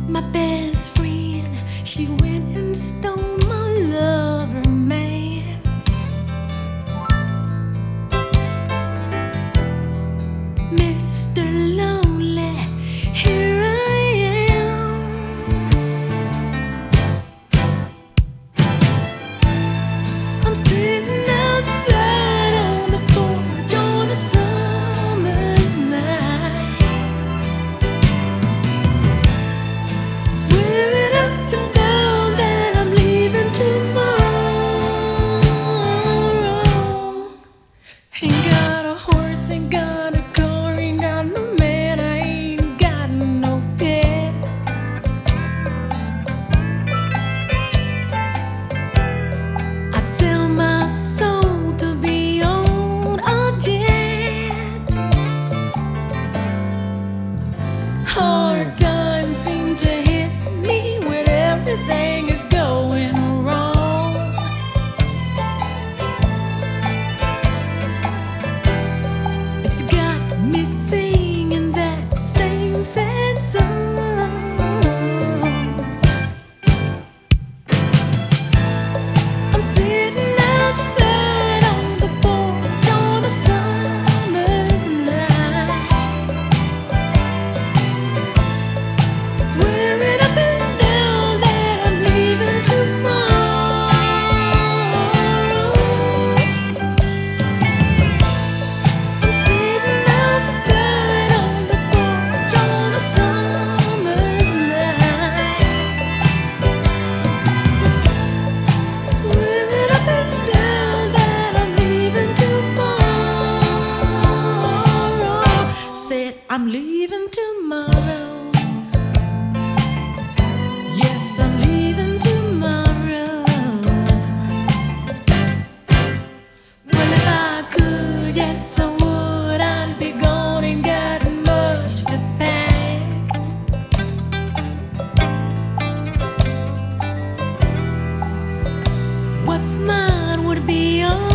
My best friend, she went and stole my lover man. Mr. Lonely, here I am. I'm sitting outside on the porch on a summer's night, swearing up and down that I'm leaving tomorrow. Ain't got a horse, ain't got a car, ain't got no man, I ain't got no pet. I'd sell my soul to be on a jet. Hard times seem to hit me when everything is going wrong. It's got me singing that same sad song. I'm sitting outside on the porch on a summer's night, swearing up and down that I'm leaving tomorrow. I'm sitting outside on the porch on a summer's night, swimming up and down that I'm leaving tomorrow. Said I'm leaving tomorrow. Yes, I'm leaving tomorrow. Well, if I could, yes, I would. I'd be gone, ain't got much to pack. What's mine would be yours.